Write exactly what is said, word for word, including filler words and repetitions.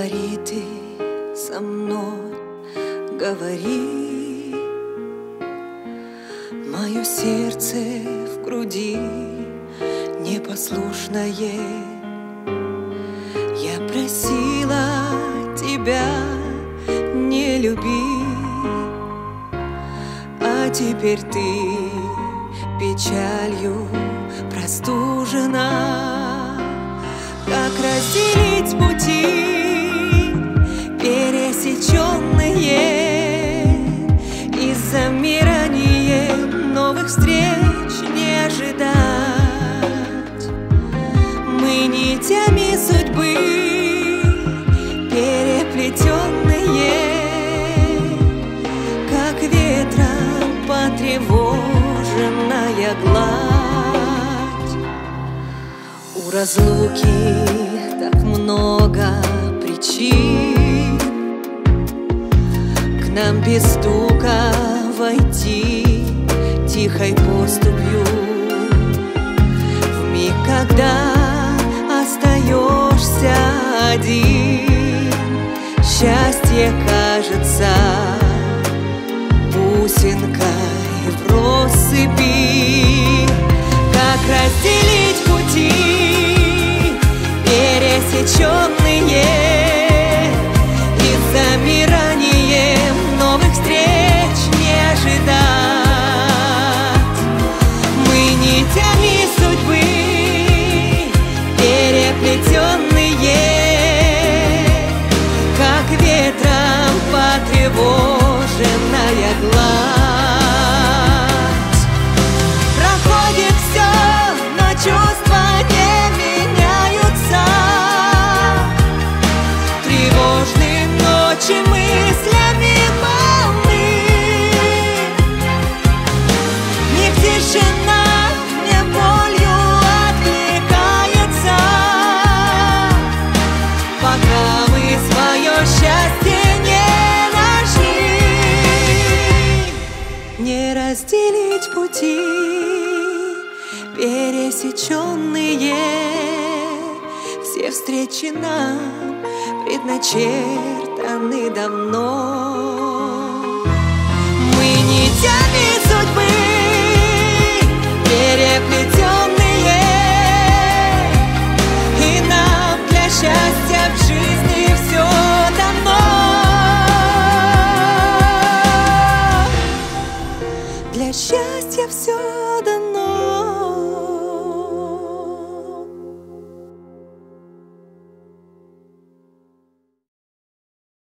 Говори ты со мной, говори. Мое сердце в груди непослушное. Я просила тебя не любить, а теперь ты печалью простужена. Как разделить пути пересеченные, и с замиранием новых встреч не ожидать? Мы нитями судьбы переплетенные, как ветром потревоженная гладь. У разлуки так много причин к нам без стука войти тихой поступью. В миг, когда остаешься один, счастье кажется бусинкой в россыпи. Как разделить пути пересеченные, и с замиранием новых встреч не ожидать? Мы нитями судьбы переплетенные, как ветром потревоженная гладь. Проходит все, но чувства не меняются. Тревожные ночи мыслями полны. В них тишина мне болью откликается, пока мы свое счастье не нашли. Не разделить пути пересеченные, все встречи нам предначертаны давно.